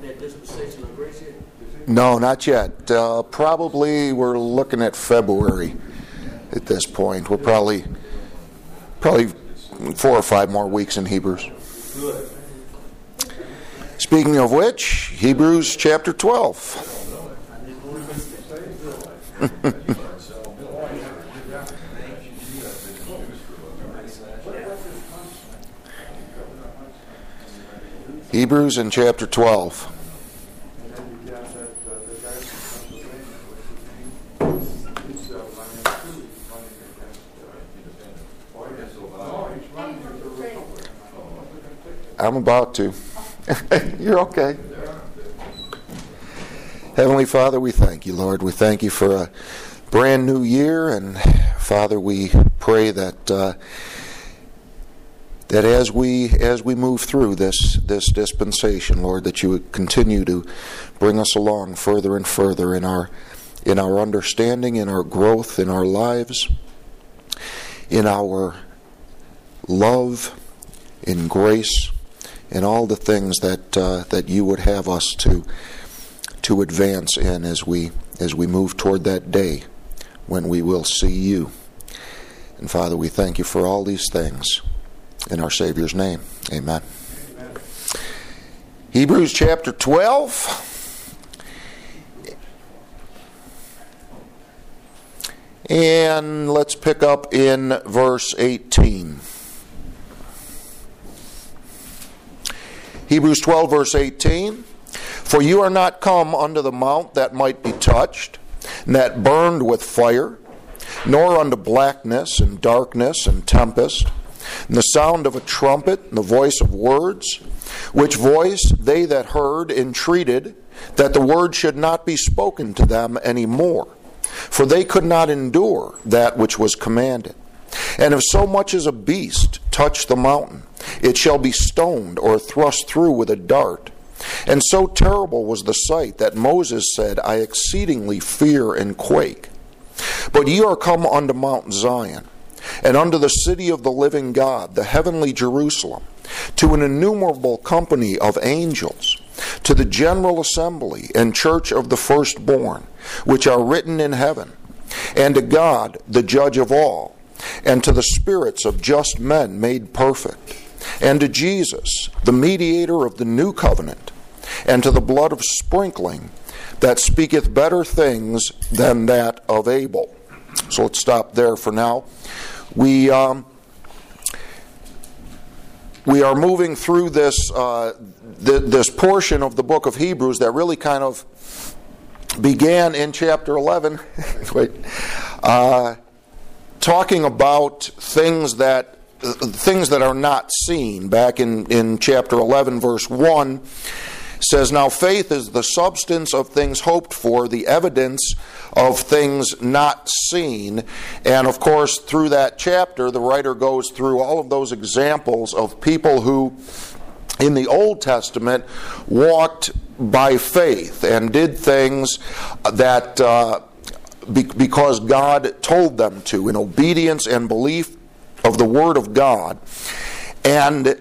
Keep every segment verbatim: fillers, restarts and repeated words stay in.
that dispensation of grace yet? No, not yet. Uh, probably we're looking at February at this point. We're probably probably four or five more weeks in Hebrews. Good. Speaking of which, Hebrews chapter twelve. Hebrews in chapter twelve. I'm about to. You're okay. Heavenly Father, we thank you, Lord. We thank you for a brand new year, and Father, we pray that uh, that as we as we move through this this dispensation, Lord, that you would continue to bring us along further and further in our in our understanding, in our growth, in our lives, in our love, in grace, and all the things that uh, that you would have us to to advance in as we as we move toward that day when we will see you. And Father, we thank you for all these things in our Savior's name. Amen. Amen. Hebrews chapter twelve. And let's pick up in verse eighteen. Hebrews twelve, verse eighteen. For you are not come unto the mount that might be touched, and that burned with fire, nor unto blackness and darkness and tempest, and the sound of a trumpet, and the voice of words, which voice they that heard entreated that the word should not be spoken to them any more, for they could not endure that which was commanded. And if so much as a beast touch the mountain, it shall be stoned or thrust through with a dart. And so terrible was the sight that Moses said, I exceedingly fear and quake. But ye are come unto Mount Zion, and unto the city of the living God, the heavenly Jerusalem, to an innumerable company of angels, to the general assembly and church of the firstborn, which are written in heaven, and to God, the judge of all, and to the spirits of just men made perfect, and to Jesus, the mediator of the new covenant, and to the blood of sprinkling that speaketh better things than that of Abel. So let's stop there for now. We um, we are moving through this uh, th- this portion of the book of Hebrews that really kind of began in chapter eleven. Wait, uh, talking about things that uh, things that are not seen. Back in, in chapter eleven, verse one, says, Now faith is the substance of things hoped for, the evidence of things not seen. And of course, through that chapter, the writer goes through all of those examples of people who, in the Old Testament, walked by faith and did things that uh, be- because God told them to, in obedience and belief of the Word of God. And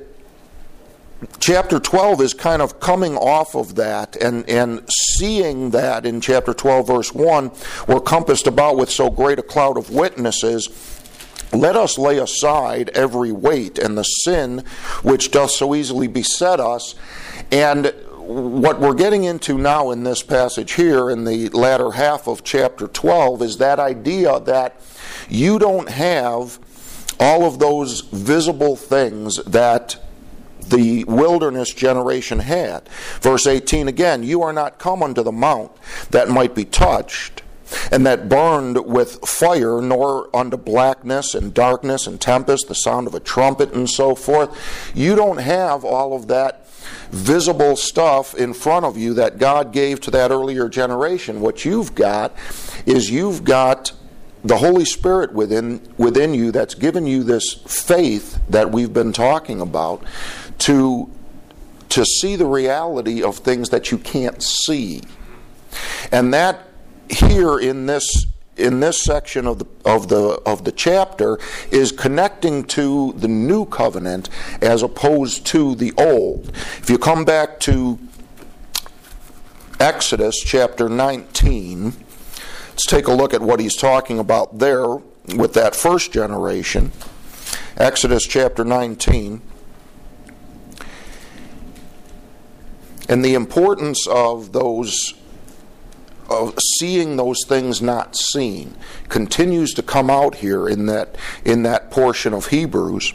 chapter twelve is kind of coming off of that and, and seeing that in chapter twelve, verse one, we're compassed about with so great a cloud of witnesses. Let us lay aside every weight and the sin which doth so easily beset us. And what we're getting into now in this passage here in the latter half of chapter twelve is that idea that you don't have all of those visible things that the wilderness generation had. Verse eighteen again, you are not come unto the mount that might be touched, and that burned with fire, nor unto blackness and darkness and tempest, the sound of a trumpet and so forth. You don't have all of that visible stuff in front of you that God gave to that earlier generation. What you've got is you've got the Holy Spirit within within you that's given you this faith that we've been talking about to to see the reality of things that you can't see. And that here in this in this section of the of the of the chapter is connecting to the new covenant as opposed to the old. If you come back to Exodus chapter nineteen. Let's take a look at what he's talking about there with that first generation. Exodus chapter nineteen. And the importance of those, of seeing those things not seen, continues to come out here in that, in that portion of Hebrews.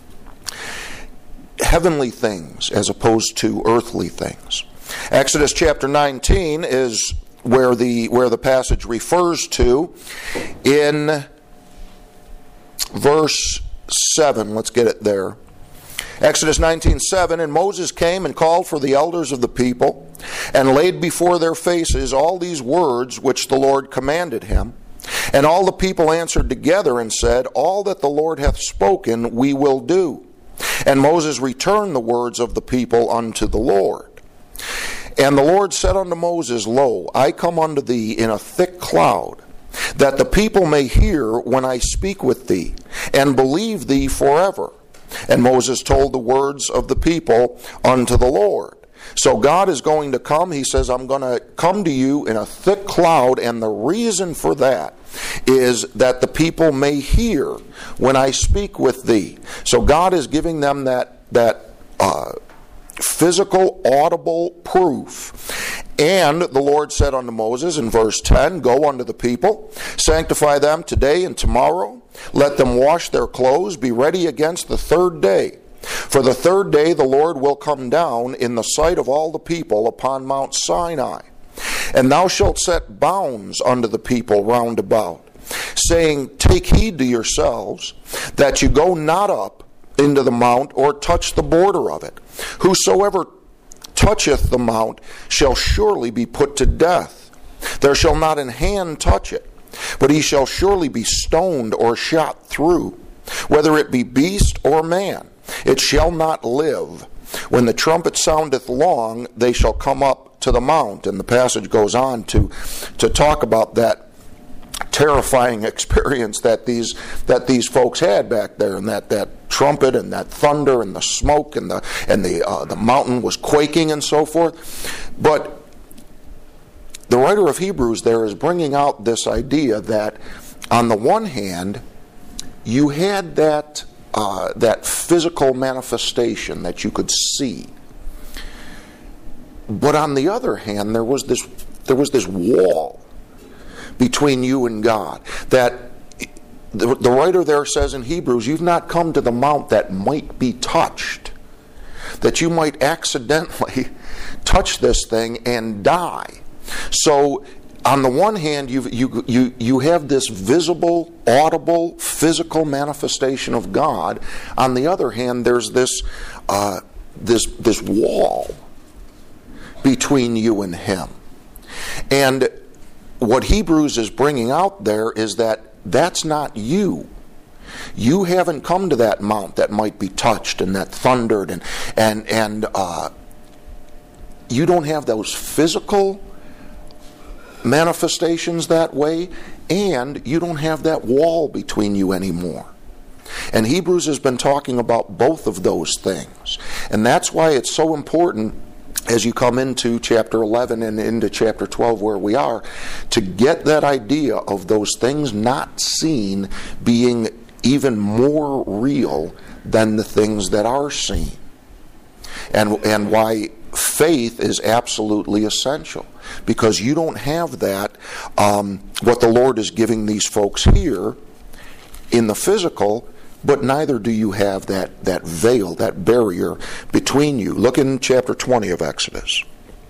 Heavenly things as opposed to earthly things. Exodus chapter nineteen is where the where the passage refers to in verse seven. Let's get it there. Exodus nineteen seven, and Moses came and called for the elders of the people, and laid before their faces all these words which the Lord commanded him. And all the people answered together and said, All that the Lord hath spoken we will do. And Moses returned the words of the people unto the Lord. And the Lord said unto Moses, Lo, I come unto thee in a thick cloud, that the people may hear when I speak with thee, and believe thee forever. And Moses told the words of the people unto the Lord. So God is going to come. He says, I'm going to come to you in a thick cloud, and the reason for that is that the people may hear when I speak with thee. So God is giving them that, that uh, physical, audible proof. And the Lord said unto Moses in verse ten, Go unto the people, sanctify them today and tomorrow. Let them wash their clothes, be ready against the third day. For the third day the Lord will come down in the sight of all the people upon Mount Sinai. And thou shalt set bounds unto the people round about, saying, Take heed to yourselves, that you go not up into the mount, or touch the border of it. Whosoever toucheth the mount shall surely be put to death. There shall not an hand touch it, but he shall surely be stoned or shot through, whether it be beast or man. It shall not live. When the trumpet soundeth long, they shall come up to the mount. And the passage goes on to, to talk about that terrifying experience that these that these folks had back there, and that, that trumpet and that thunder and the smoke and the and the uh, the mountain was quaking and so forth. But the writer of Hebrews there is bringing out this idea that on the one hand you had that uh, that physical manifestation that you could see, but on the other hand there was this there was this wall between you and God. That the, the writer there says in Hebrews, you've not come to the mount that might be touched, that you might accidentally touch this thing and die. So on the one hand, you you you you have this visible, audible, physical manifestation of God. On the other hand, there's this uh, this this wall between you and Him. And what Hebrews is bringing out there is that that's not you. You haven't come to that mount that might be touched and that thundered, and and and uh, you don't have those physical manifestations that way, and you don't have that wall between you anymore. And Hebrews has been talking about both of those things, and that's why it's so important as you come into chapter eleven and into chapter twelve where we are, to get that idea of those things not seen being even more real than the things that are seen. And, and why faith is absolutely essential. Because you don't have that, um, what the Lord is giving these folks here in the physical, but neither do you have that, that veil, that barrier between you. Look in chapter twenty of Exodus.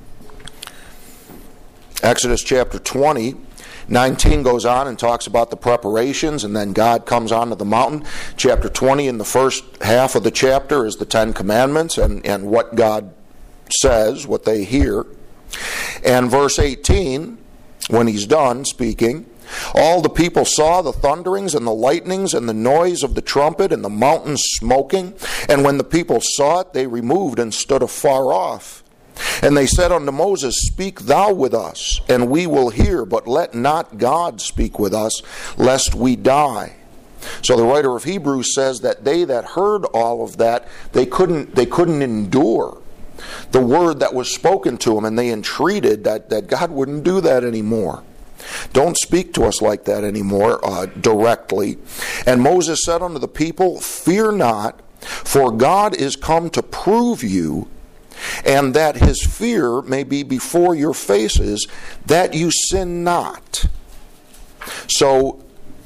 Exodus chapter twenty, nineteen goes on and talks about the preparations, and then God comes onto the mountain. Chapter twenty, in the first half of the chapter, is the Ten Commandments and, and what God says, what they hear. And verse eighteen, when he's done speaking, all the people saw the thunderings and the lightnings and the noise of the trumpet and the mountains smoking. And when the people saw it, they removed and stood afar off. And they said unto Moses, Speak thou with us, and we will hear, but let not God speak with us, lest we die. So the writer of Hebrews says that they that heard all of that, they couldn't, they couldn't endure the word that was spoken to them, and they entreated that, that God wouldn't do that anymore. Don't speak to us like that anymore uh, directly. And Moses said unto the people, fear not, for God is come to prove you, and that his fear may be before your faces, that you sin not. So,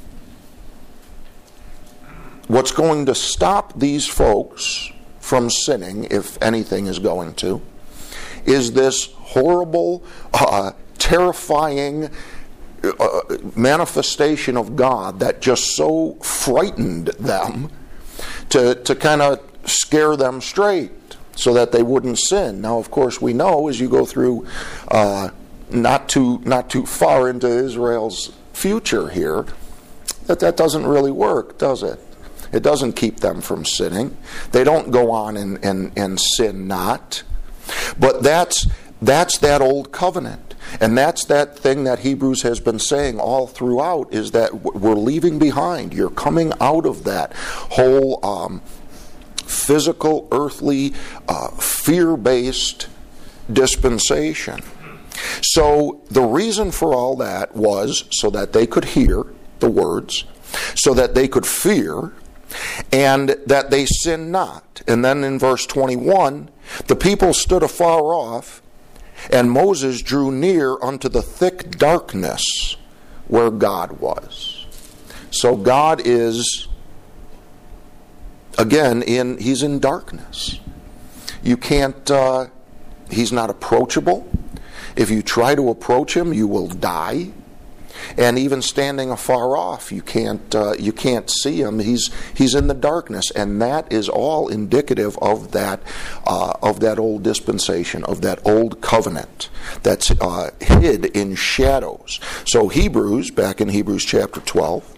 what's going to stop these folks from sinning, if anything is going to, is this horrible, uh, terrifying uh, manifestation of God that just so frightened them to, to kind of scare them straight so that they wouldn't sin. Now, of course, we know as you go through uh, not too not too far into Israel's future here, that that doesn't really work, does it? It doesn't keep them from sinning. They don't go on and, and, and sin not. But that's that's that old covenant. And that's that thing that Hebrews has been saying all throughout, is that we're leaving behind. You're coming out of that whole um, physical, earthly, uh, fear-based dispensation. So the reason for all that was so that they could hear the words, so that they could fear, and that they sin not. And then in verse twenty-one, the people stood afar off, and Moses drew near unto the thick darkness where God was. So God is, again, in he's in darkness. You can't, uh, he's not approachable. If you try to approach him, you will die. And even standing afar off, you can't uh, you can't see him. He's he's in the darkness, and that is all indicative of that uh, of that old dispensation, of that old covenant that's uh, hid in shadows. So Hebrews, back in Hebrews chapter twelve,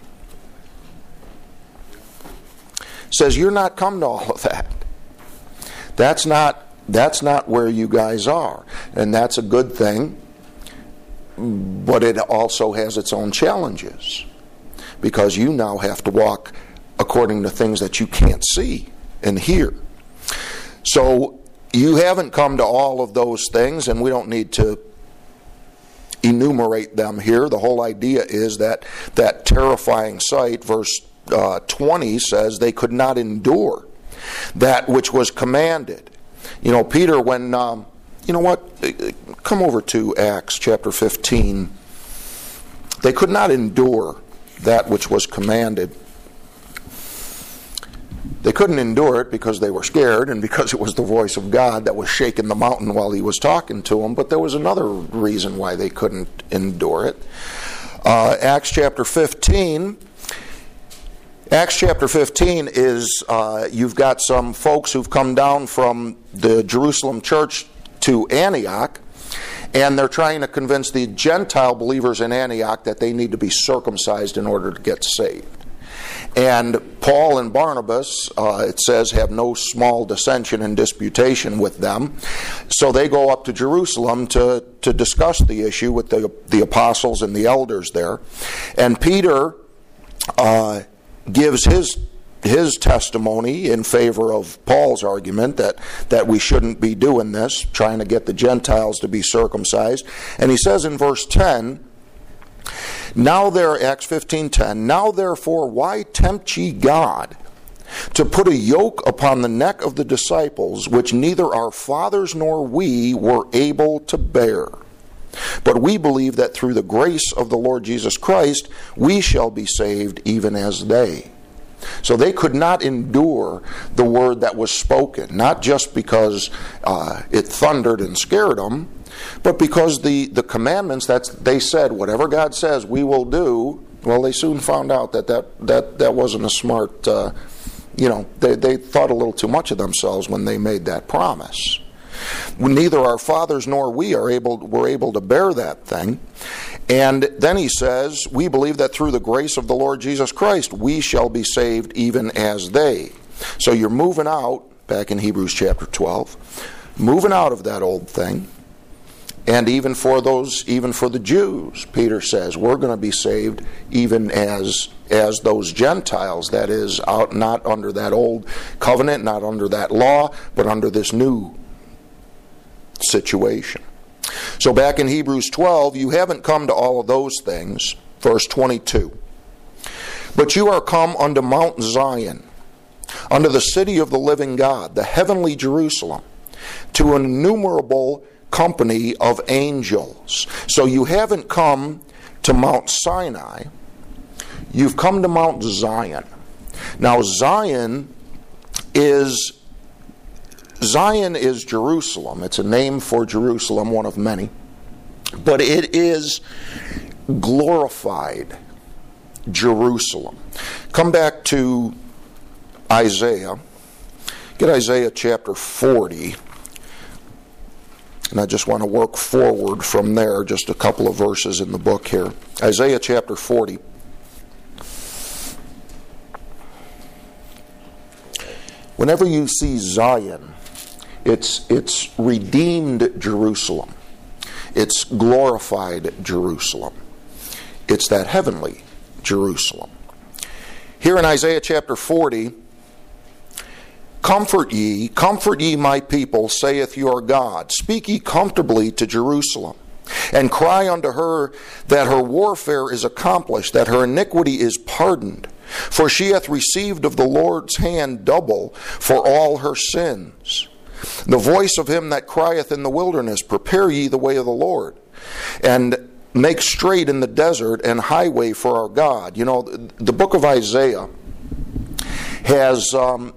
says, "You're not come to all of that. That's not that's not where you guys are, and that's a good thing." But it also has its own challenges, because you now have to walk according to things that you can't see and hear. So you haven't come to all of those things, and we don't need to enumerate them here. The whole idea is that that terrifying sight, verse uh, twenty says, they could not endure that which was commanded. You know, Peter, when... Um, You know what? Come over to Acts chapter fifteen. They could not endure that which was commanded. They couldn't endure it because they were scared and because it was the voice of God that was shaking the mountain while he was talking to them. But there was another reason why they couldn't endure it. Uh, Acts chapter fifteen. Acts chapter fifteen is, uh, you've got some folks who've come down from the Jerusalem church to Antioch, and they're trying to convince the Gentile believers in Antioch that they need to be circumcised in order to get saved. And Paul and Barnabas, uh, it says, have no small dissension and disputation with them. So they go up to Jerusalem to, to discuss the issue with the, the apostles and the elders there. And Peter uh, gives his his testimony in favor of Paul's argument that, that we shouldn't be doing this, trying to get the Gentiles to be circumcised. And he says in verse ten, Now there, Acts fifteen ten, Now therefore why tempt ye God to put a yoke upon the neck of the disciples, which neither our fathers nor we were able to bear? But we believe that through the grace of the Lord Jesus Christ, we shall be saved even as they. So they could not endure the word that was spoken, not just because uh, it thundered and scared them, but because the, the commandments that they said, whatever God says we will do, well, they soon found out that that, that, that wasn't a smart, uh, you know, they, they thought a little too much of themselves when they made that promise. Neither our fathers nor we are able were able to bear that thing. And then he says, we believe that through the grace of the Lord Jesus Christ, we shall be saved even as they. So you're moving out, back in Hebrews chapter twelve, moving out of that old thing. And even for those, even for the Jews, Peter says, we're going to be saved even as as those Gentiles, that is, out not under that old covenant, not under that law, but under this new situation. So back in Hebrews twelve, you haven't come to all of those things. Verse twenty-two. But you are come unto Mount Zion, unto the city of the living God, the heavenly Jerusalem, to an innumerable company of angels. So you haven't come to Mount Sinai, you've come to Mount Zion. Now Zion is Zion is Jerusalem. It's a name for Jerusalem, one of many. But it is glorified Jerusalem. Come back to Isaiah. Get Isaiah chapter forty. And I just want to work forward from there, just a couple of verses in the book here. Isaiah chapter forty. Whenever you see Zion, it's it's redeemed Jerusalem. It's glorified Jerusalem. It's that heavenly Jerusalem. Here in Isaiah chapter forty, comfort ye, comfort ye my people, saith your God. Speak ye comfortably to Jerusalem, and cry unto her that her warfare is accomplished, that her iniquity is pardoned. For she hath received of the Lord's hand double for all her sins. The voice of him that crieth in the wilderness, prepare ye the way of the Lord, and make straight in the desert an highway for our God. You know, the book of Isaiah has um,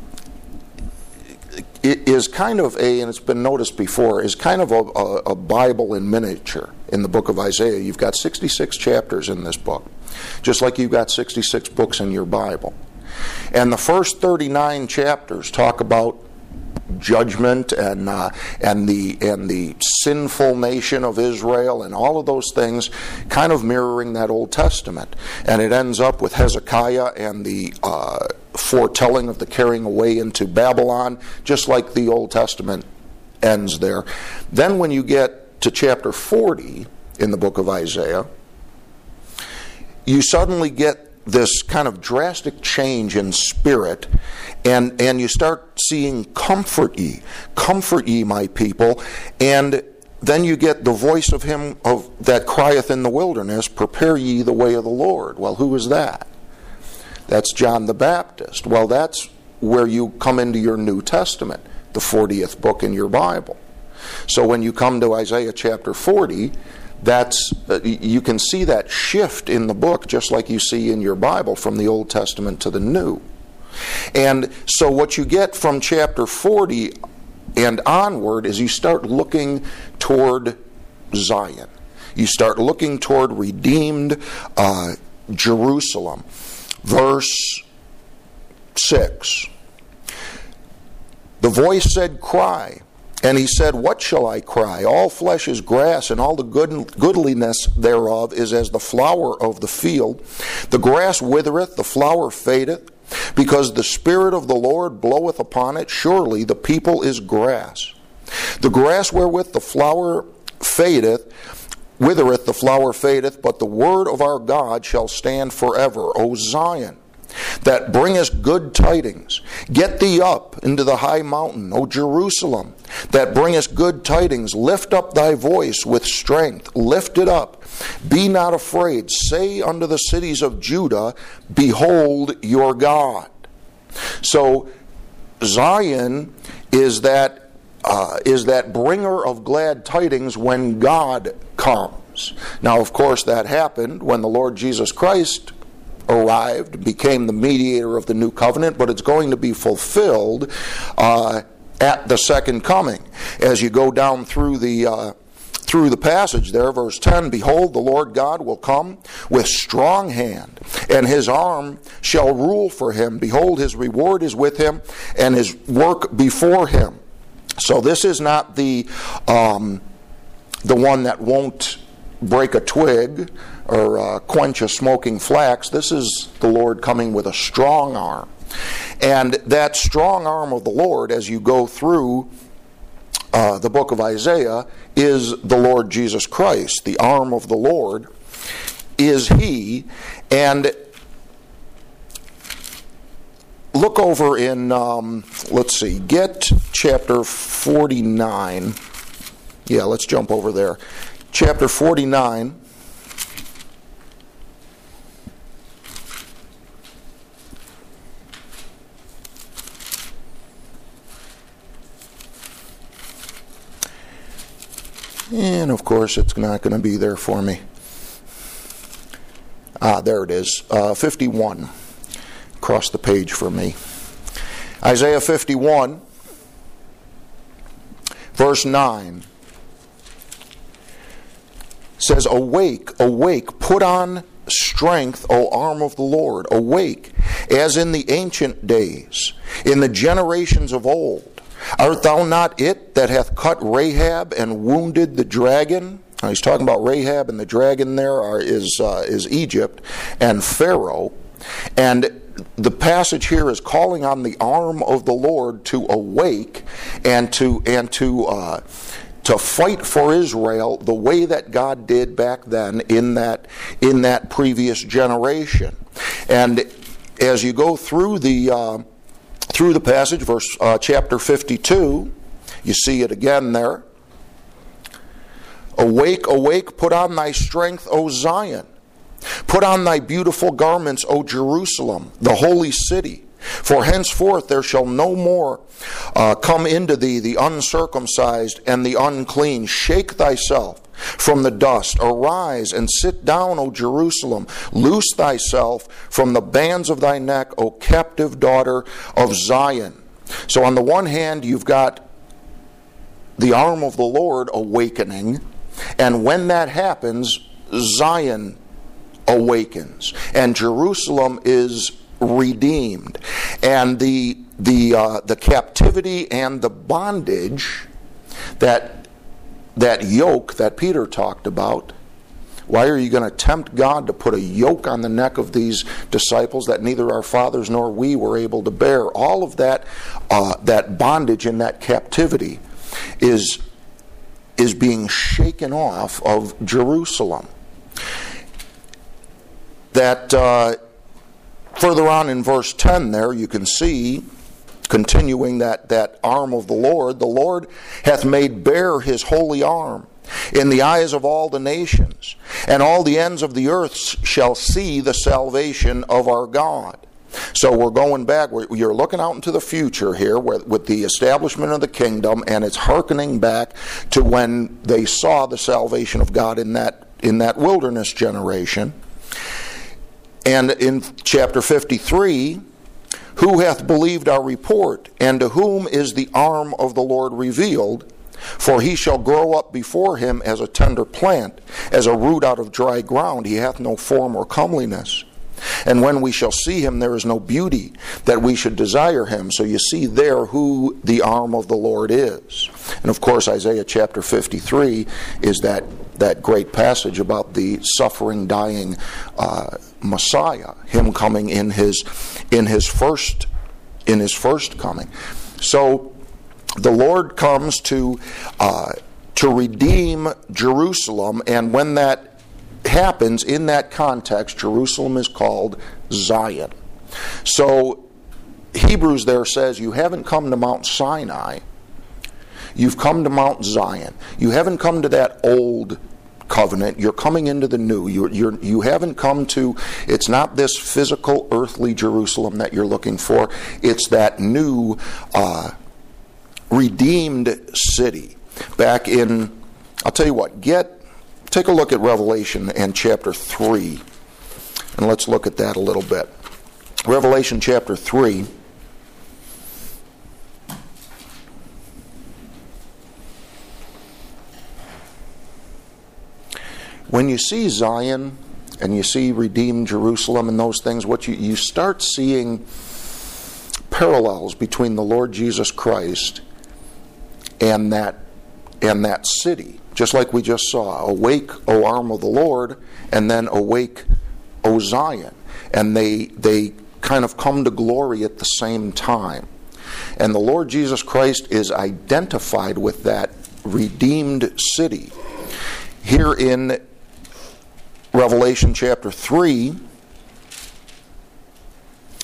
it is kind of a, and it's been noticed before, is kind of a, a, a Bible in miniature in the book of Isaiah. You've got sixty-six chapters in this book, just like you've got sixty-six books in your Bible. And the first thirty-nine chapters talk about judgment and uh, and the and the sinful nation of Israel and all of those things, kind of mirroring that Old Testament. And it ends up with Hezekiah and the uh, foretelling of the carrying away into Babylon, just like the Old Testament ends there. Then when you get to chapter forty in the book of Isaiah, you suddenly get this kind of drastic change in spirit, and and you start seeing comfort ye, comfort ye my people, and then you get the voice of him of that crieth in the wilderness, prepare ye the way of the Lord. Well, who is that? That's John the Baptist. Well, that's where you come into your New Testament, the fortieth book in your Bible. So when you come to Isaiah chapter forty, that's uh, you can see that shift in the book, just like you see in your Bible from the Old Testament to the New. And so what you get from chapter forty and onward is you start looking toward Zion. You start looking toward redeemed uh, Jerusalem. Verse six. The voice said, cry. And he said, what shall I cry? All flesh is grass, and all the good, goodliness thereof is as the flower of the field. The grass withereth, the flower fadeth, because the Spirit of the Lord bloweth upon it. Surely the people is grass. The grass wherewith the flower fadeth, withereth, the flower fadeth, but the word of our God shall stand forever. O Zion, that bringest good tidings, get thee up into the high mountain. O Jerusalem, that bringest good tidings, lift up thy voice with strength, lift it up, be not afraid. Say unto the cities of Judah, behold your God. So Zion is that uh, is that bringer of glad tidings when God comes. Now, of course, that happened when the Lord Jesus Christ arrived, became the mediator of the new covenant, but it's going to be fulfilled uh, at the second coming. As you go down through the uh, through the passage there, verse ten, behold, the Lord God will come with strong hand, and his arm shall rule for him. Behold, his reward is with him, and his work before him. So this is not the um, the one that won't break a twig or uh, quench a smoking flax. This is the Lord coming with a strong arm. And that strong arm of the Lord, as you go through uh, the book of Isaiah, is the Lord Jesus Christ. The arm of the Lord is He. And look over in, um, let's see, get chapter forty-nine. Yeah, let's jump over there. Chapter forty-nine. And of course, it's not going to be there for me. Ah, there it is. Uh, fifty-one. Across the page for me. Isaiah fifty-one, verse nine. Says, "Awake, awake, put on strength, O arm of the Lord. Awake, as in the ancient days, in the generations of old. Art thou not it that hath cut Rahab and wounded the dragon?" Now he's talking about Rahab, and the dragon there are, is uh, is Egypt and Pharaoh. And the passage here is calling on the arm of the Lord to awake and to and to uh, to fight for Israel the way that God did back then in that in that previous generation. And as you go through the uh, through the passage, verse uh, chapter fifty-two, you see it again there. "Awake, awake, put on thy strength, O Zion. Put on thy beautiful garments, O Jerusalem, the holy city. For henceforth there shall no more uh, come into thee the uncircumcised and the unclean. Shake thyself from the dust. Arise and sit down, O Jerusalem. Loose thyself from the bands of thy neck, O captive daughter of Zion." So on the one hand, you've got the arm of the Lord awakening, and when that happens, Zion awakens, and Jerusalem is redeemed, and the the uh, the captivity and the bondage, that that yoke that Peter talked about. Why are you going to tempt God to put a yoke on the neck of these disciples that neither our fathers nor we were able to bear? All of that uh, that bondage and that captivity is is being shaken off of Jerusalem. That uh, further on in verse ten there, you can see, continuing that, that arm of the Lord, "The Lord hath made bare his holy arm in the eyes of all the nations, and all the ends of the earth shall see the salvation of our God." So we're going back, you're looking out into the future here with the establishment of the kingdom, and it's hearkening back to when they saw the salvation of God in that in that wilderness generation. And in chapter fifty-three, "Who hath believed our report, and to whom is the arm of the Lord revealed? For he shall grow up before him as a tender plant, as a root out of dry ground. He hath no form or comeliness. And when we shall see him, there is no beauty that we should desire him." So you see there who the arm of the Lord is. And of course, Isaiah chapter fifty-three is that, that great passage about the suffering, dying uh, Messiah, him coming in his in his first in his first coming. So the Lord comes to uh, to redeem Jerusalem, and when that happens in that context, Jerusalem is called Zion. So Hebrews there says you haven't come to Mount Sinai, you've come to Mount Zion. You haven't come to that old covenant, you're coming into the new. You're, you're, you haven't come to, it's not this physical earthly Jerusalem that you're looking for, it's that new uh, redeemed city. Back in, I'll tell you what, get Take a look at Revelation and chapter three, and let's look at that a little bit. Revelation chapter three. When you see Zion and you see redeemed Jerusalem and those things, what you, you start seeing parallels between the Lord Jesus Christ and that and that city. Just like we just saw, "Awake, O arm of the Lord," and then "Awake, O Zion." And they they kind of come to glory at the same time. And the Lord Jesus Christ is identified with that redeemed city. Here in Revelation chapter three,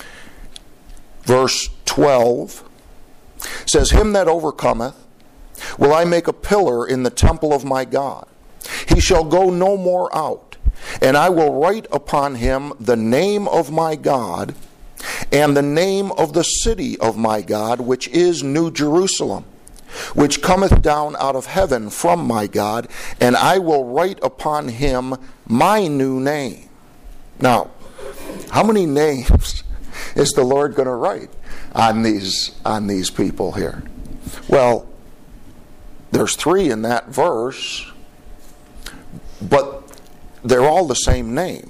verse twelve, says, "Him that overcometh will I make a pillar in the temple of my God. He shall go no more out, and I will write upon him the name of my God, and the name of the city of my God, which is New Jerusalem, which cometh down out of heaven from my God, and I will write upon him my new name. Now, how many names is the Lord going to write on these on these people here? Well, there's three in that verse, but they're all the same name.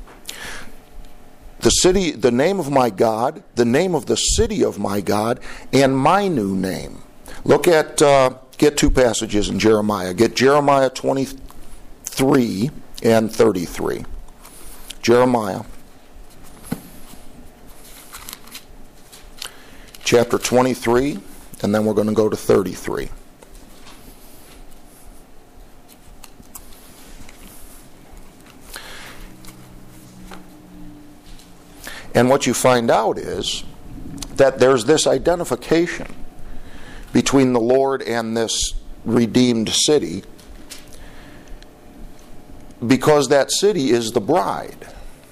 The city, the name of my God, the name of the city of my God, and my new name. Look at, uh, get two passages in Jeremiah. Get Jeremiah twenty-three and thirty-three. Jeremiah chapter twenty-three, and then we're going to go to thirty-three. And what you find out is that there's this identification between the Lord and this redeemed city, because that city is the bride.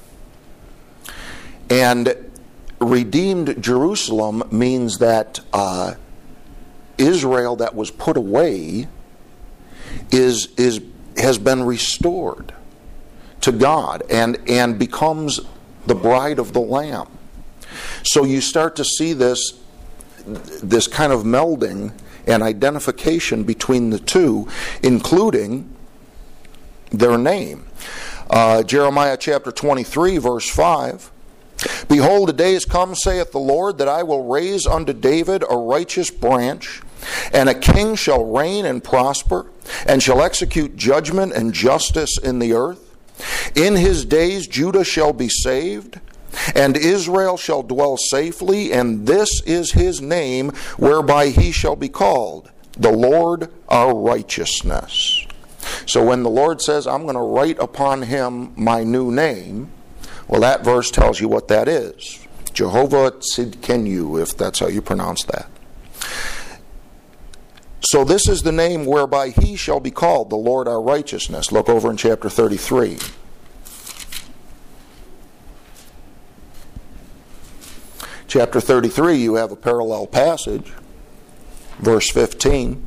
And redeemed Jerusalem means that uh, Israel that was put away is is has been restored to God and and becomes the bride of the Lamb. So you start to see this this kind of melding and identification between the two, including their name. Uh, Jeremiah chapter twenty-three, verse five. Behold, the days come, saith the Lord, that I will raise unto David a righteous branch, and a king shall reign and prosper, and shall execute judgment and justice in the earth. In his days Judah shall be saved, and Israel shall dwell safely, and this is his name whereby he shall be called, the Lord our righteousness. So when the Lord says, I'm going to write upon him my new name, well, that verse tells you what that is. Jehovah Tzidkenu, if that's how you pronounce that. So this is the name whereby he shall be called, the Lord our righteousness. Look over in chapter thirty-three. Chapter thirty-three, you have a parallel passage. Verse fifteen.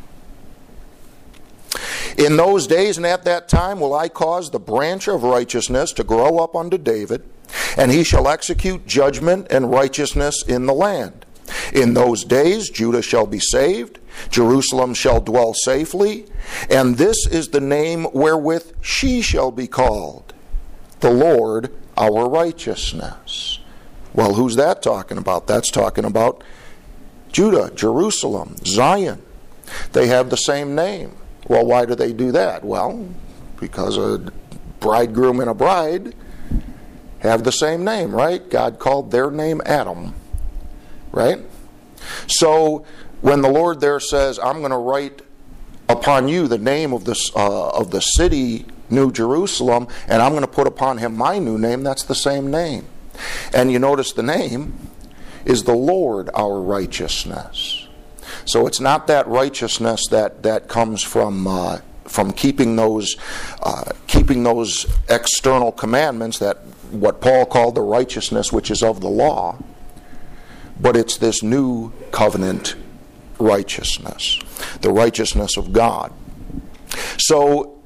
In those days and at that time will I cause the branch of righteousness to grow up unto David, and he shall execute judgment and righteousness in the land. In those days Judah shall be saved, Jerusalem shall dwell safely, and this is the name wherewith she shall be called, the Lord our righteousness. Well, who's that talking about? That's talking about Judah, Jerusalem, Zion. They have the same name. Well, why do they do that? Well, because a bridegroom and a bride have the same name, right? God called their name Adam, right? So when the Lord there says, I'm going to write upon you the name of this uh, of the city, New Jerusalem, and I'm going to put upon him my new name, that's the same name. And you notice the name is the Lord our righteousness. So it's not that righteousness that, that comes from uh, from keeping those uh, keeping those external commandments, that what Paul called the righteousness which is of the law, but it's this new covenant righteousness, the righteousness of God. So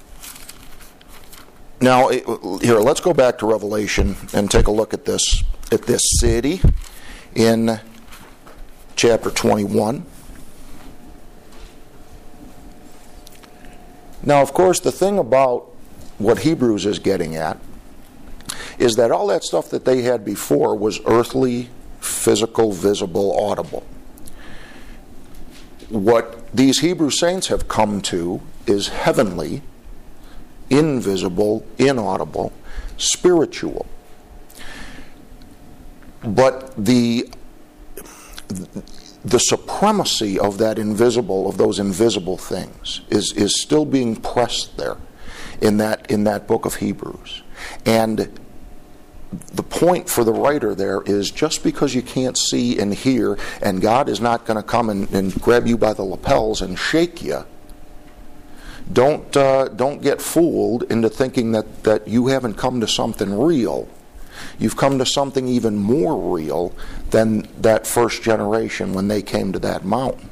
now here, let's go back to Revelation and take a look at this at this city in chapter twenty-one. Now, of course, the thing about what Hebrews is getting at is that all that stuff that they had before was earthly, physical, visible, audible. What these Hebrew saints have come to is heavenly, invisible, inaudible, spiritual. But the the supremacy of that invisible, of those invisible things, is, is still being pressed there in that in that book of Hebrews. And the point for the writer there is just because you can't see and hear, and God is not going to come and, and grab you by the lapels and shake you, don't uh, don't get fooled into thinking that, that you haven't come to something real. You've come to something even more real than that first generation when they came to that mountain.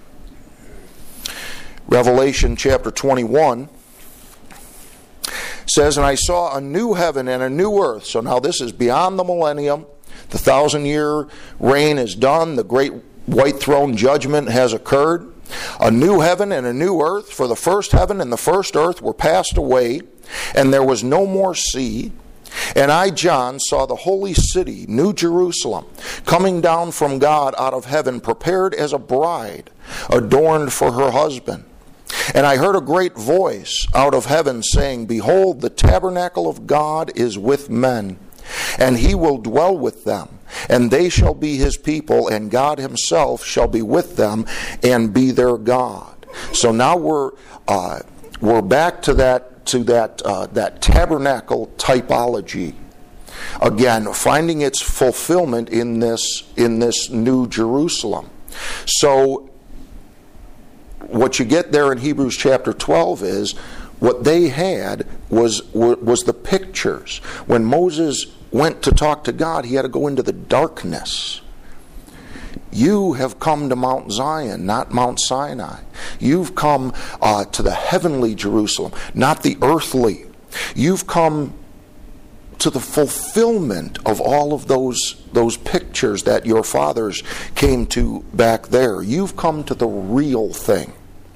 Revelation chapter twenty-one says, "And I saw a new heaven and a new earth." So now this is beyond the millennium. The thousand year reign is done. The great white throne judgment has occurred. "A new heaven and a new earth, for the first heaven and the first earth were passed away, and there was no more sea. And I, John, saw the holy city, New Jerusalem, coming down from God out of heaven, prepared as a bride, adorned for her husband. And I heard a great voice out of heaven saying, Behold, the tabernacle of God is with men, and he will dwell with them, and they shall be his people, and God himself shall be with them and be their God." So now we're uh, we're back to that to that uh, that tabernacle typology again, finding its fulfillment in this in this New Jerusalem. So what you get there in Hebrews chapter twelve is what they had was was the pictures. When Moses went to talk to God, he had to go into the darkness. You have come to Mount Zion, not Mount Sinai. You've come uh, to the heavenly Jerusalem, not the earthly. You've come to the fulfillment of all of those those pictures that your fathers came to back there. You've come to the real thing.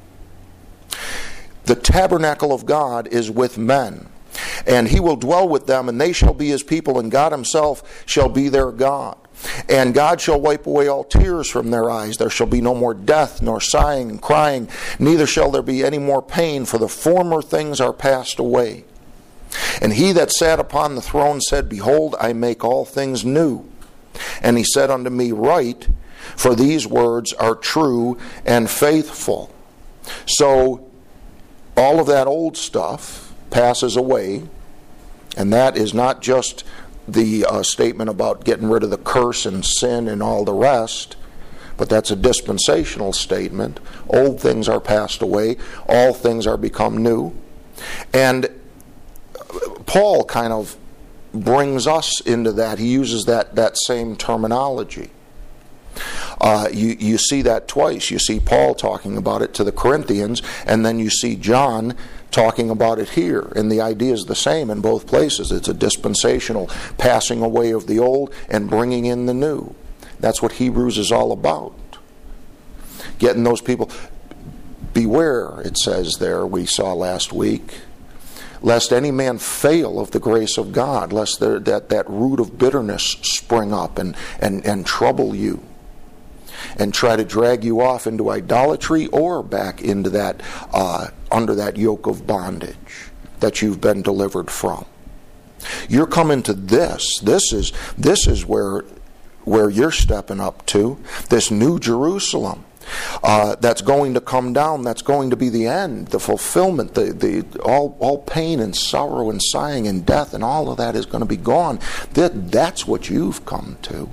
The tabernacle of God is with men, and he will dwell with them, and they shall be his people, and God himself shall be their God. And God shall wipe away all tears from their eyes. There shall be no more death, nor sighing and crying, neither shall there be any more pain, for the former things are passed away. And he that sat upon the throne said, Behold, I make all things new. And he said unto me, Write, for these words are true and faithful. So all of that old stuff passes away, and that is not just the uh, statement about getting rid of the curse and sin and all the rest, but that's a dispensational statement. Old things are passed away, all things are become new. And Paul kind of brings us into that. He uses that, that same terminology. Uh, you, you see that twice. You see Paul talking about it to the Corinthians, and then you see John talking about it here. And the idea is the same in both places. It's a dispensational passing away of the old and bringing in the new. That's what Hebrews is all about. Getting those people. Beware, it says there, we saw last week, lest any man fail of the grace of God, lest there, that, that root of bitterness spring up and, and, and trouble you and try to drag you off into idolatry or back into that uh, under that yoke of bondage that you've been delivered from. You're coming to this. This is this is where where you're stepping up to, this New Jerusalem. Uh, that's going to come down. That's going to be the end, the fulfillment, the the all all pain and sorrow and sighing and death and all of that is going to be gone. That that's what you've come to.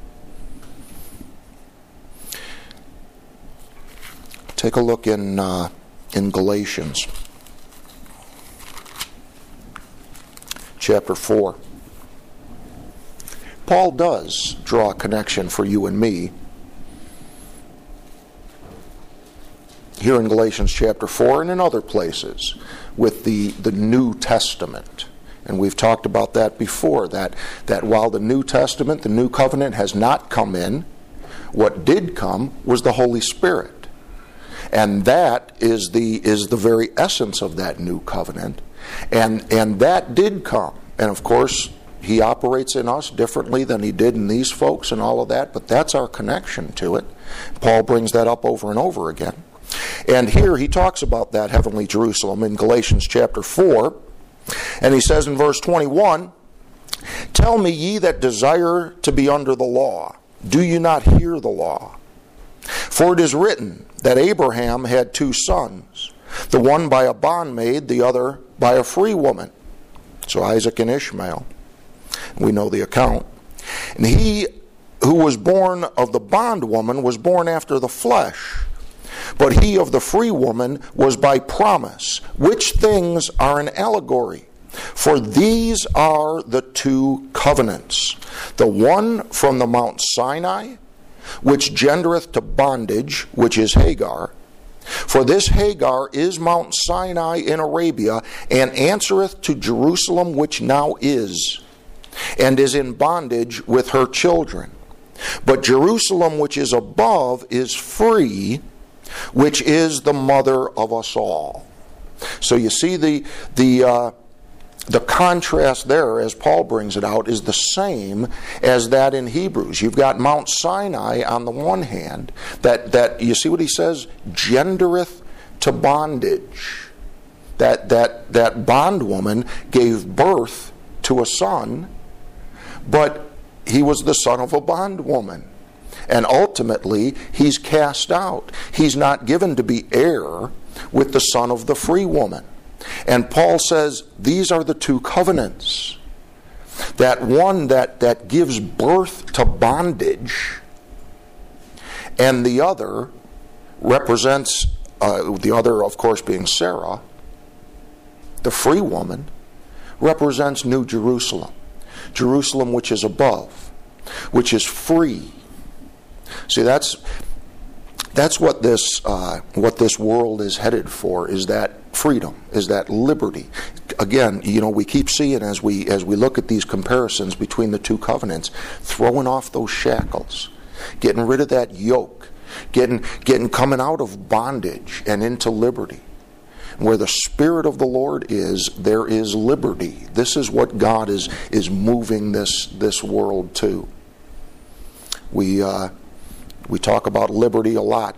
Take a look in uh, in Galatians chapter four. Paul does draw a connection for you and me here in Galatians chapter four and in other places with the, the New Testament. And we've talked about that before, that, that while the New Testament, the New Covenant has not come in, what did come was the Holy Spirit. And that is the is the very essence of that New Covenant. And, and that did come. And of course, he operates in us differently than he did in these folks and all of that, but that's our connection to it. Paul brings that up over and over again. And here he talks about that heavenly Jerusalem in Galatians chapter four. And he says in verse twenty-one, Tell me, ye that desire to be under the law, do you not hear the law? For it is written that Abraham had two sons, the one by a bondmaid, the other by a free woman. So Isaac and Ishmael. We know the account. And he who was born of the bondwoman was born after the flesh, but he of the free woman was by promise, which things are an allegory. For these are the two covenants, the one from the Mount Sinai, which gendereth to bondage, which is Hagar. For this Hagar is Mount Sinai in Arabia, and answereth to Jerusalem, which now is, and is in bondage with her children. But Jerusalem, which is above, is free, which is the mother of us all. So you see the the uh, the contrast there, as Paul brings it out, is the same as that in Hebrews. You've got Mount Sinai on the one hand, that, that you see what he says? Gendereth to bondage. That, that, that bondwoman gave birth to a son, but he was the son of a bondwoman. And ultimately, he's cast out. He's not given to be heir with the son of the free woman. And Paul says these are the two covenants. That one that, that gives birth to bondage, and the other represents, uh, the other of course being Sarah, the free woman, represents New Jerusalem. Jerusalem which is above, which is free. See, that's that's what this uh, what this world is headed for, is that freedom, is that liberty. Again, you know, we keep seeing as we as we look at these comparisons between the two covenants, throwing off those shackles, getting rid of that yoke, getting getting coming out of bondage and into liberty. Where the Spirit of the Lord is, there is liberty. This is what God is is moving this this world to. We uh, we talk about liberty a lot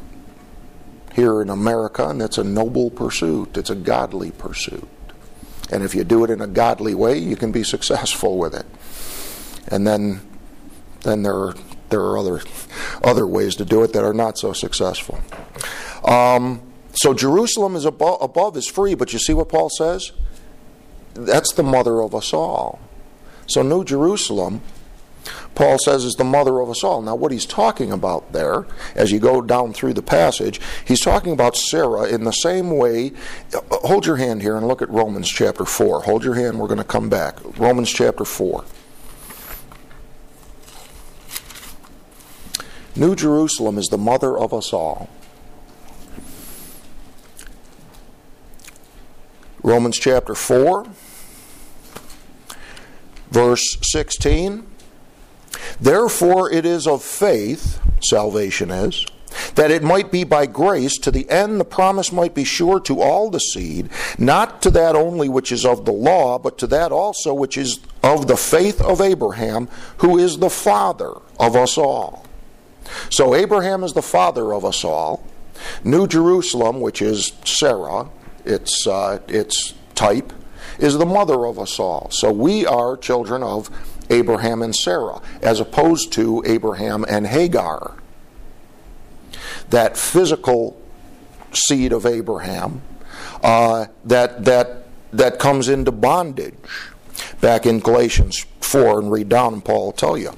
here in America, and it's a noble pursuit. It's a godly pursuit. And if you do it in a godly way, you can be successful with it. And then then there are there are other other ways to do it that are not so successful. Um, so Jerusalem is above, above is free, but you see what Paul says? That's the mother of us all. So New Jerusalem, Paul says, is the mother of us all. Now what he's talking about there, as you go down through the passage, he's talking about Sarah in the same way. Hold your hand here and look at Romans chapter four. Hold your hand, we're going to come back. Romans chapter four. New Jerusalem is the mother of us all. Romans chapter four, verse sixteen. Therefore it is of faith, salvation is, that it might be by grace, to the end the promise might be sure to all the seed, not to that only which is of the law, but to that also which is of the faith of Abraham, who is the father of us all. So Abraham is the father of us all. New Jerusalem, which is Sarah, its uh, its type, is the mother of us all. So we are children of Abraham and Sarah, as opposed to Abraham and Hagar. That physical seed of Abraham uh, that that that comes into bondage. Back in Galatians four, and read down, and Paul will tell you.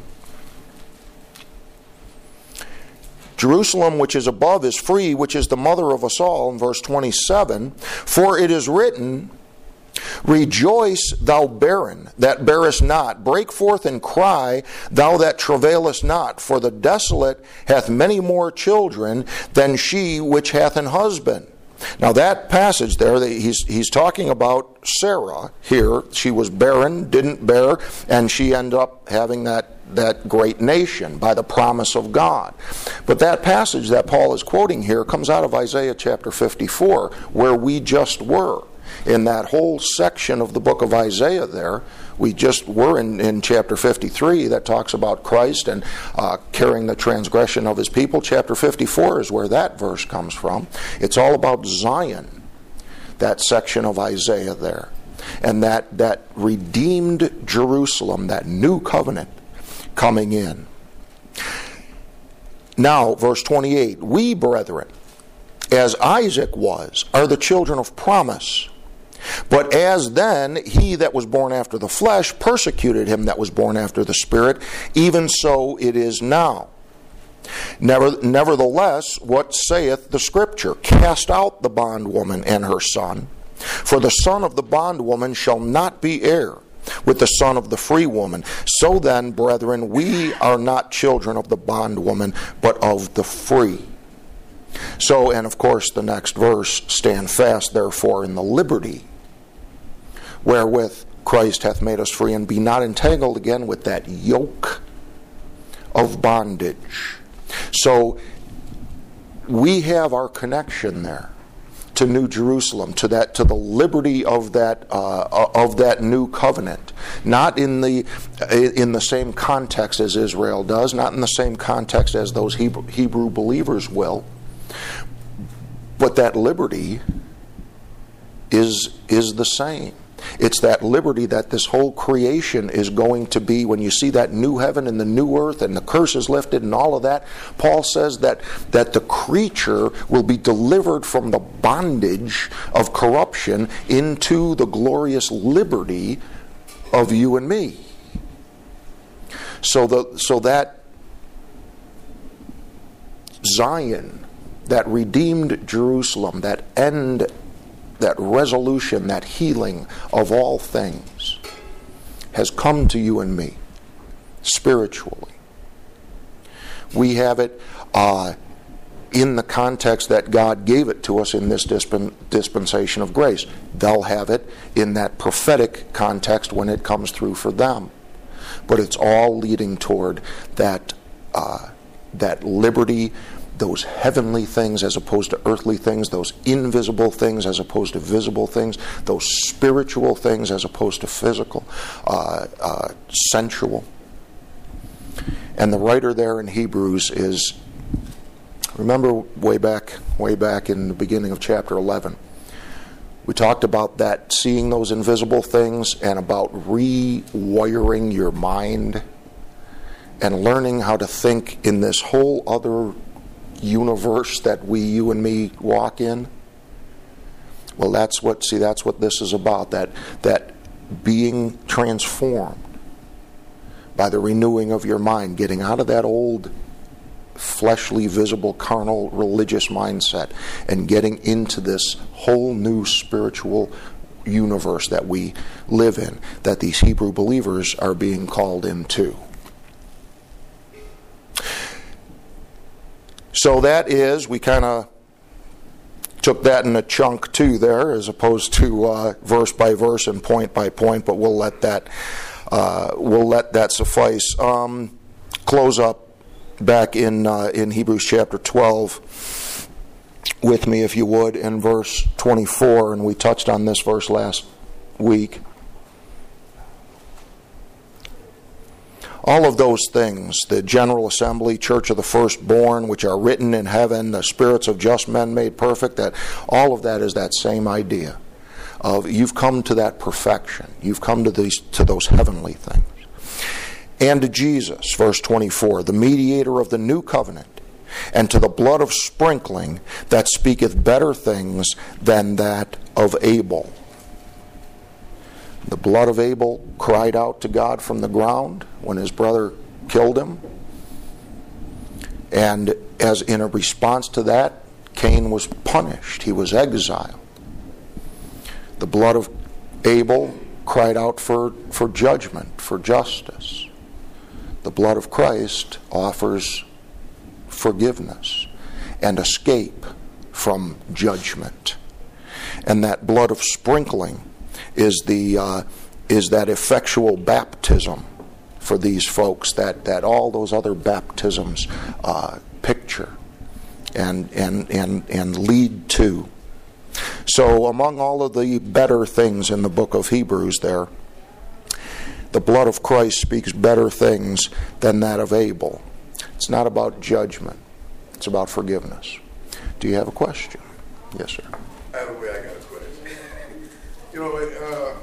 Jerusalem which is above is free, which is the mother of us all, in verse twenty-seven. For it is written, Rejoice, thou barren, that bearest not. Break forth and cry, thou that travailest not. For the desolate hath many more children than she which hath an husband. Now that passage there, he's, he's talking about Sarah here. She was barren, didn't bear, and she ended up having that, that great nation by the promise of God. But that passage that Paul is quoting here comes out of Isaiah chapter fifty-four, where we just were. In that whole section of the book of Isaiah there, we just were in, in chapter fifty-three that talks about Christ and uh, carrying the transgression of his people. Chapter fifty-four is where that verse comes from. It's all about Zion, that section of Isaiah there. And that, that redeemed Jerusalem, that new covenant coming in. Now, verse twenty-eight, we, brethren, as Isaac was, are the children of promise. But as then he that was born after the flesh persecuted him that was born after the Spirit, even so it is now. Never, nevertheless, what saith the Scripture? Cast out the bondwoman and her son, for the son of the bondwoman shall not be heir with the son of the free woman. So then, brethren, we are not children of the bondwoman, but of the free. So, and of course, the next verse, stand fast, therefore, in the liberty wherewith Christ hath made us free, and be not entangled again with that yoke of bondage. So, we have our connection there to New Jerusalem, to that, to the liberty of that uh, of that new covenant, not in the in the same context as Israel does, not in the same context as those Hebrew, Hebrew believers will, but that liberty is is the same. It's that liberty that this whole creation is going to be. When you see that new heaven and the new earth and the curse is lifted and all of that, Paul says that, that the creature will be delivered from the bondage of corruption into the glorious liberty of you and me. So, the, so that Zion, that redeemed Jerusalem, that end, that resolution, that healing of all things has come to you and me spiritually. We have it uh, in the context that God gave it to us in this dispen- dispensation of grace. They'll have it in that prophetic context when it comes through for them. But it's all leading toward that uh, that liberty, those heavenly things as opposed to earthly things, those invisible things as opposed to visible things, those spiritual things as opposed to physical, uh, uh, sensual. And the writer there in Hebrews is, remember way back, way back in the beginning of chapter eleven, we talked about that, seeing those invisible things and about rewiring your mind and learning how to think in this whole other universe that we, you and me, walk in. Well, that's what, see, that's what this is about, that that being transformed by the renewing of your mind, getting out of that old fleshly, visible, carnal, religious mindset and getting into this whole new spiritual universe that we live in, that these Hebrew believers are being called into. So that is, we kind of took that in a chunk too there, as opposed to uh, verse by verse and point by point. But we'll let that uh, we'll let that suffice. Um, close up back in uh, in Hebrews chapter twelve with me, if you would, in verse twenty-four, and we touched on this verse last week. All of those things, the general assembly, church of the firstborn, which are written in heaven, the spirits of just men made perfect, that all of that is that same idea of you've come to that perfection. You've come to these to those heavenly things. And to Jesus, verse twenty-four, the mediator of the new covenant, and to the blood of sprinkling that speaketh better things than that of Abel. The blood of Abel cried out to God from the ground when his brother killed him. And as in a response to that, Cain was punished. He was exiled. The blood of Abel cried out for, for judgment, for justice. The blood of Christ offers forgiveness and escape from judgment. And that blood of sprinkling is the uh, is that effectual baptism for these folks that, that all those other baptisms uh, picture and and and and lead to. So among all of the better things in the book of Hebrews there, the blood of Christ speaks better things than that of Abel. It's not about judgment. It's about forgiveness. Do you have a question? Yes, sir. Out of the way, I got a question. You know, uh,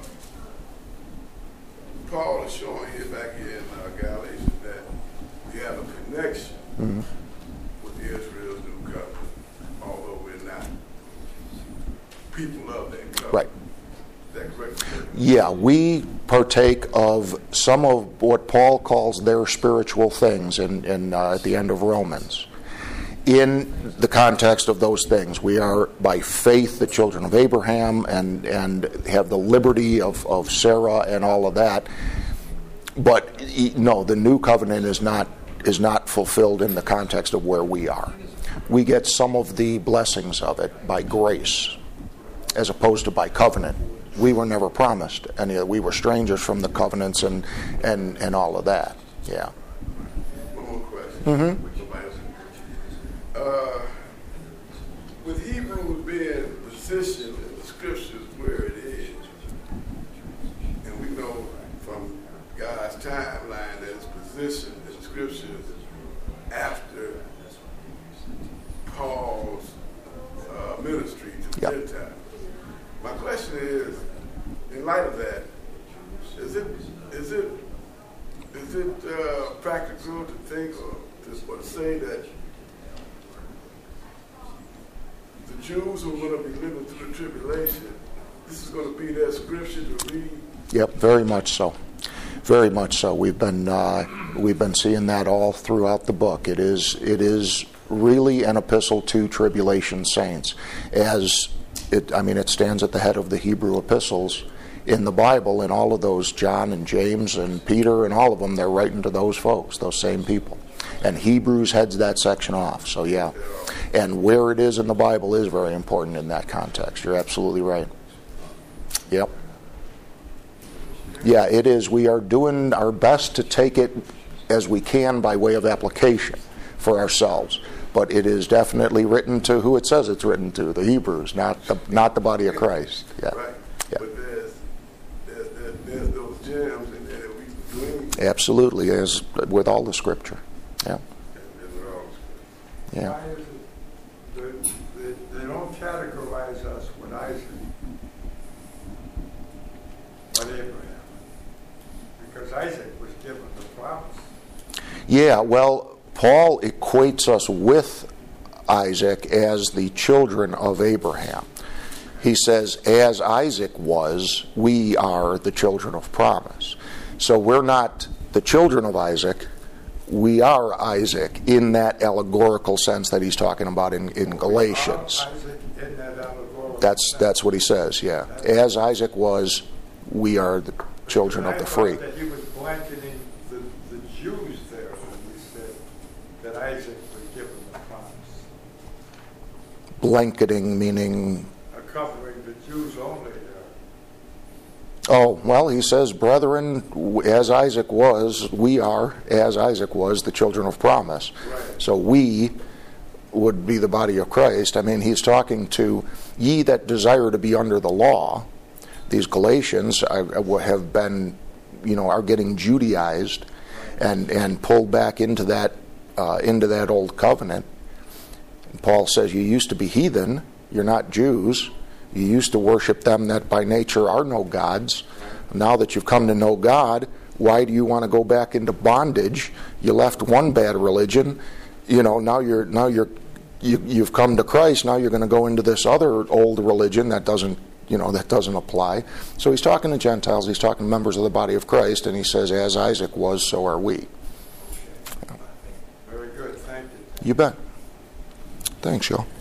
Paul is showing here back here in uh, Galatians that we have a connection mm-hmm. with Israel's new covenant, although we're not people of that covenant. Right. that correct? Yeah, we partake of some of what Paul calls their spiritual things in, in, uh, at the end of Romans. In the context of those things, we are by faith the children of Abraham and, and have the liberty of, of Sarah and all of that. But no, the new covenant is not is not fulfilled in the context of where we are. We get some of the blessings of it by grace, as opposed to by covenant. We were never promised any. We were strangers from the covenants and and, and all of that. Yeah. One more question. Mm-hmm. Uh, with Hebrews being positioned in the scriptures where it is, and we know from God's timeline that it's positioned in the scriptures after Paul's uh, ministry to Yep. Gentiles. My question is, in light of that, is it is it is it uh, practical to think or to, or to say that the Jews who are going to be living through the tribulation, this is going to be their scripture to read? Yep, very much so. Very much so. We've been uh, we've been seeing that all throughout the book. It is it is really an epistle to tribulation saints, as it. I mean, it stands at the head of the Hebrew epistles in the Bible, and all of those, John and James and Peter and all of them, they're writing to those folks, those same people. And Hebrews heads that section off. So yeah, and where it is in the Bible is very important in that context. You're absolutely right. Yep. Yeah, it is. We are doing our best to take it as we can by way of application for ourselves. But it is definitely written to who it says it's written to, the Hebrews, not the not the body of Christ. Yeah. Right. Yeah. But there's, there's, there's, there's those gems in there that we glean. Absolutely, as with all the Scripture. Yeah. And they're all Yeah. Why is it they, they, they don't categorize us with Isaac, but Abraham? Because Isaac was given the promise. Yeah, well, Paul equates us with Isaac as the children of Abraham. He says, as Isaac was, we are the children of promise. So we're not the children of Isaac, we are Isaac in that allegorical sense that he's talking about in, in Galatians. Isaac in that allegorical That's sense. that's what he says, yeah. As Isaac was, we are the children of the free. I thought that he was blanketing the, the Jews there when we said that Isaac was given the promise. Blanketing meaning... Uh, covering the Jews only there. Oh, well, he says, brethren, as Isaac was, we are, as Isaac was, the children of promise. Right. So we would be the body of Christ. I mean, he's talking to ye that desire to be under the law. These Galatians are, have been, you know, are getting Judaized and, and pulled back into that uh, into that old covenant. And Paul says, you used to be heathen, you're not Jews. You used to worship them that by nature are no gods. Now that you've come to know God, why do you want to go back into bondage? You left one bad religion, you know, now you're now you're you, you've come to Christ, now you're going to go into this other old religion that doesn't, you know, that doesn't apply. So he's talking to Gentiles, he's talking to members of the body of Christ, and he says, as Isaac was, so are we. Very good, thank you. You bet. Thanks, y'all.